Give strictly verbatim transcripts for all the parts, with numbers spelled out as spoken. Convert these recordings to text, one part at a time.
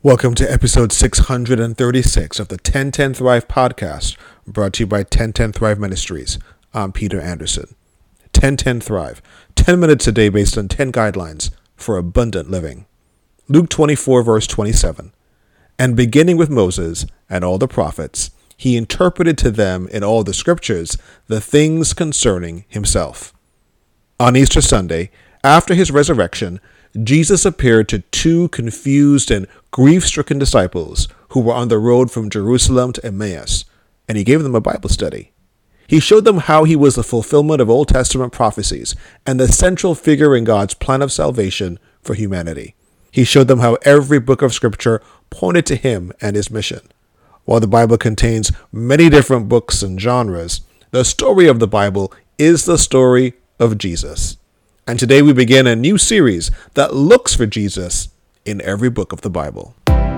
Welcome to episode six hundred thirty-six of the ten ten Thrive podcast, brought to you by ten ten Thrive Ministries. I'm Peter Anderson. ten ten Thrive, ten minutes a day based on ten guidelines for abundant living. Luke twenty-four verse twenty-seven. And beginning with Moses and all the prophets, he interpreted to them in all the scriptures the things concerning himself. On Easter Sunday, after his resurrection, Jesus appeared to two confused and grief-stricken disciples who were on the road from Jerusalem to Emmaus, and he gave them a Bible study. He showed them how he was the fulfillment of Old Testament prophecies and the central figure in God's plan of salvation for humanity. He showed them how every book of Scripture pointed to him and his mission. While the Bible contains many different books and genres, the story of the Bible is the story of Jesus. And today we begin a new series that looks for Jesus in every book of the Bible.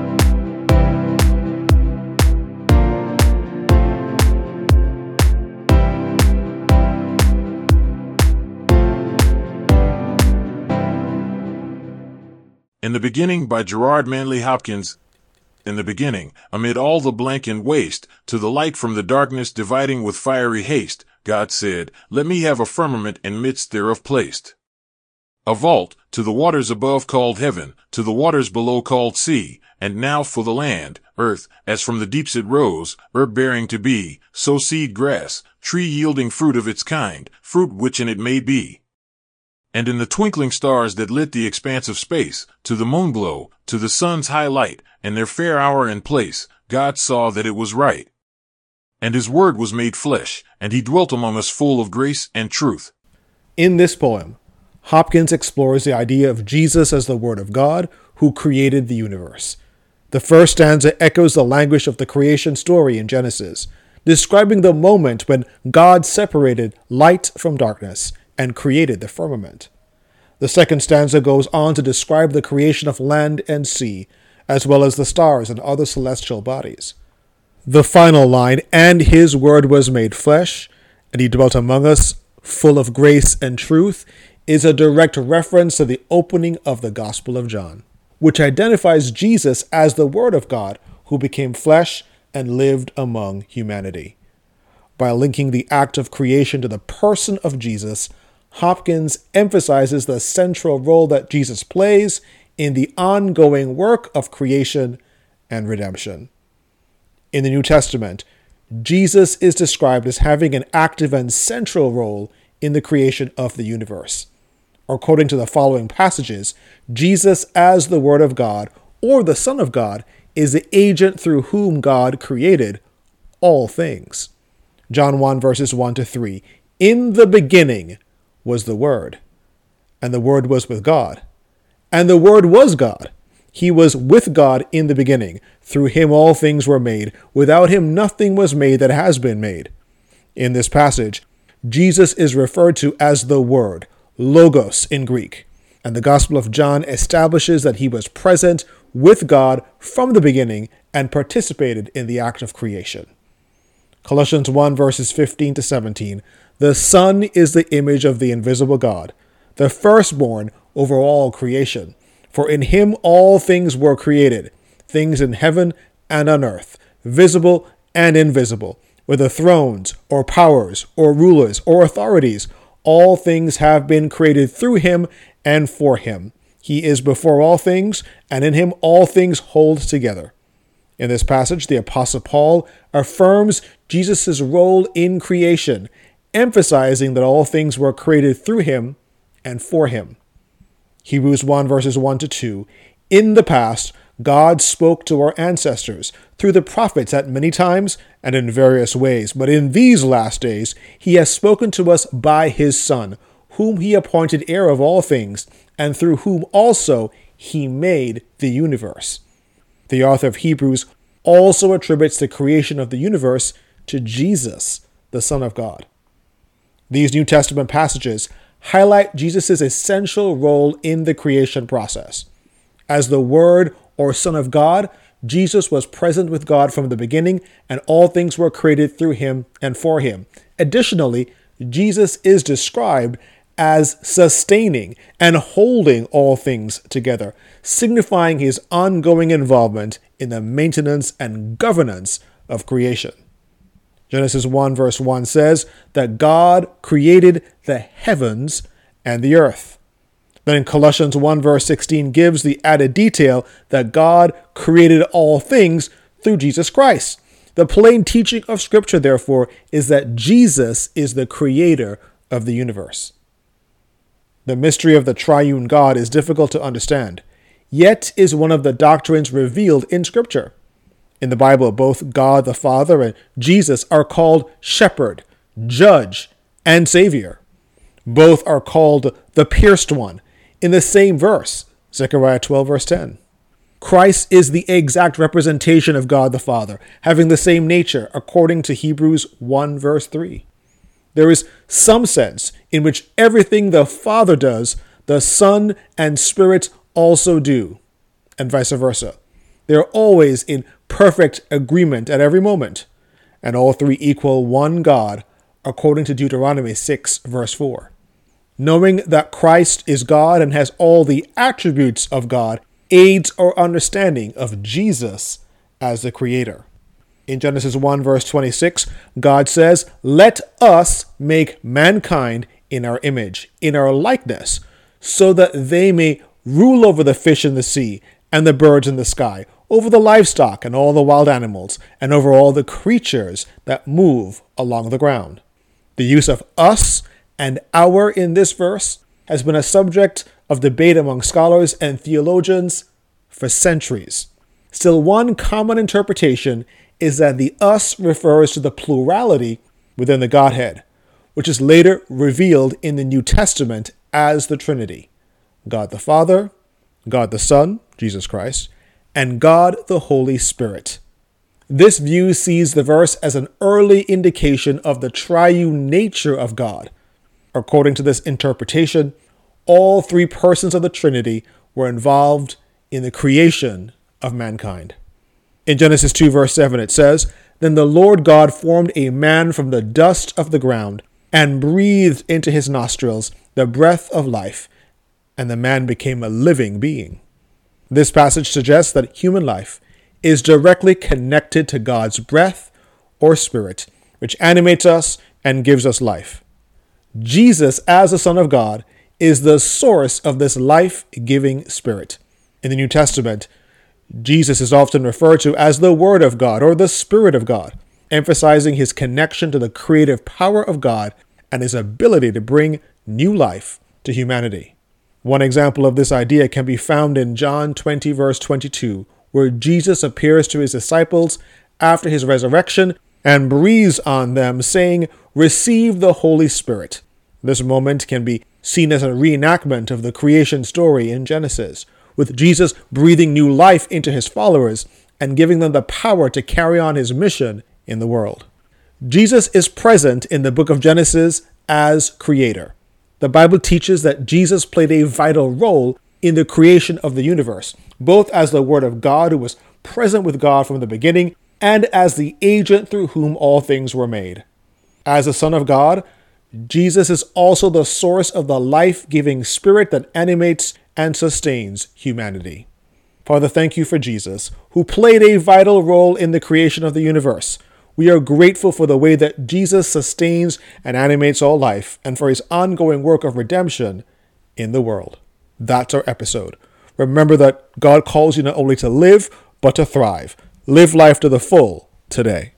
In the Beginning by Gerard Manley Hopkins. In the beginning, amid all the blank and waste, to the light from the darkness dividing with fiery haste, God said, "Let me have a firmament and midst thereof placed a vault, to the waters above called heaven, to the waters below called sea, and now for the land, earth, as from the deeps it rose, herb bearing to be, so seed grass, tree yielding fruit of its kind, fruit which in it may be. And in the twinkling stars that lit the expanse of space, to the moon glow, to the sun's high light, and their fair hour and place, God saw that it was right. And his word was made flesh, and he dwelt among us full of grace and truth." In this poem, Hopkins explores the idea of Jesus as the Word of God who created the universe. The first stanza echoes the language of the creation story in Genesis, describing the moment when God separated light from darkness and created the firmament. The second stanza goes on to describe the creation of land and sea, as well as the stars and other celestial bodies. The final line, "And his word was made flesh, and he dwelt among us, full of grace and truth," is a direct reference to the opening of the Gospel of John, which identifies Jesus as the Word of God who became flesh and lived among humanity. By linking the act of creation to the person of Jesus, Hopkins emphasizes the central role that Jesus plays in the ongoing work of creation and redemption. In the New Testament, Jesus is described as having an active and central role in the creation of the universe. According to the following passages, Jesus as the Word of God, or the Son of God, is the agent through whom God created all things. John one verses one to three. "In the beginning was the Word, and the Word was with God, and the Word was God. He was with God in the beginning. Through him all things were made. Without him nothing was made that has been made." In this passage, Jesus is referred to as the Word, Logos in Greek, and the Gospel of John establishes that he was present with God from the beginning and participated in the act of creation. Colossians one verses fifteen to seventeen. "The Son is the image of the invisible God, the firstborn over all creation. For in him all things were created, things in heaven and on earth, visible and invisible, whether thrones or powers or rulers or authorities. All things have been created through him and for him. He is before all things, and in him all things hold together." In this passage, the Apostle Paul affirms Jesus' role in creation, emphasizing that all things were created through him and for him. Hebrews one verses one to two. "In the past, God spoke to our ancestors through the prophets at many times and in various ways, but in these last days he has spoken to us by his Son, whom he appointed heir of all things, and through whom also he made the universe." The author of Hebrews also attributes the creation of the universe to Jesus, the Son of God. These New Testament passages highlight Jesus' essential role in the creation process. As the Word or Son of God, Jesus was present with God from the beginning, and all things were created through him and for him. Additionally, Jesus is described as sustaining and holding all things together, signifying his ongoing involvement in the maintenance and governance of creation. Genesis one verse one says that God created the heavens and the earth. Then Colossians one verse sixteen gives the added detail that God created all things through Jesus Christ. The plain teaching of Scripture, therefore, is that Jesus is the creator of the universe. The mystery of the triune God is difficult to understand, yet is one of the doctrines revealed in Scripture. In the Bible, both God the Father and Jesus are called Shepherd, Judge, and Savior. Both are called the Pierced One in the same verse, Zechariah twelve verse ten. Christ is the exact representation of God the Father, having the same nature, according to Hebrews one verse three. There is some sense in which everything the Father does, the Son and Spirit also do, and vice versa. They are always in perfect agreement at every moment, and all three equal one God, according to Deuteronomy six verse four. Knowing that Christ is God and has all the attributes of God aids our understanding of Jesus as the Creator. In Genesis one verse twenty-six, God says, "Let us make mankind in our image, in our likeness, so that they may rule over the fish in the sea and the birds in the sky, over the livestock and all the wild animals, and over all the creatures that move along the ground." The use of us and our in this verse has been a subject of debate among scholars and theologians for centuries. Still, one common interpretation is that the us refers to the plurality within the Godhead, which is later revealed in the New Testament as the Trinity: God the Father, God the Son, Jesus Christ, and God the Holy Spirit. This view sees the verse as an early indication of the triune nature of God. According to this interpretation, all three persons of the Trinity were involved in the creation of mankind. In Genesis two verse seven it says, "Then the Lord God formed a man from the dust of the ground and breathed into his nostrils the breath of life, and the man became a living being." This passage suggests that human life is directly connected to God's breath or spirit, which animates us and gives us life. Jesus, as the Son of God, is the source of this life-giving spirit. In the New Testament, Jesus is often referred to as the Word of God or the Spirit of God, emphasizing his connection to the creative power of God and his ability to bring new life to humanity. One example of this idea can be found in John twenty verse twenty-two, where Jesus appears to his disciples after his resurrection and breathes on them, saying, "Receive the Holy Spirit." This moment can be seen as a reenactment of the creation story in Genesis, with Jesus breathing new life into his followers and giving them the power to carry on his mission in the world. Jesus is present in the book of Genesis as creator. The Bible teaches that Jesus played a vital role in the creation of the universe, both as the Word of God who was present with God from the beginning and as the agent through whom all things were made. As the Son of God, Jesus is also the source of the life-giving spirit that animates and sustains humanity. Father, thank you for Jesus, who played a vital role in the creation of the universe. We are grateful for the way that Jesus sustains and animates all life and for his ongoing work of redemption in the world. That's our episode. Remember that God calls you not only to live, but to thrive. Live life to the full today.